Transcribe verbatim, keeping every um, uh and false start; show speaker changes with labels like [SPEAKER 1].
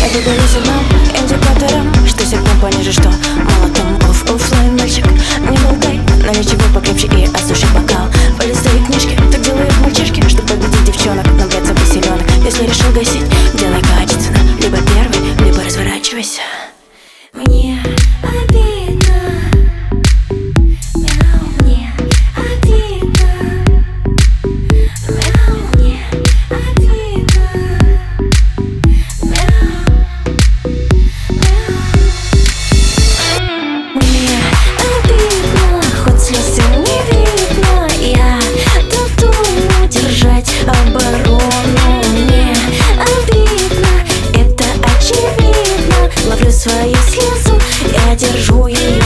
[SPEAKER 1] загорелся нам индикатором, что сигнал пониже, что мало там оф оффлайн, мальчик. Не болтай, налей чего покрепче и осуши бокал. Полистай книжки, так делают мальчишки, чтобы победить девчонок, набраться поселенок. Если решил гасить, делай качественно, либо первый, либо разворачивайся.
[SPEAKER 2] Мне обидно, мяу, мне обидно, мяу, мне обидно, мяу, мяу. Мне обидно, хоть слез не видно, я готова держать оборону. Мне обидно, это очевидно, ловлю свои слезы, я держу ее.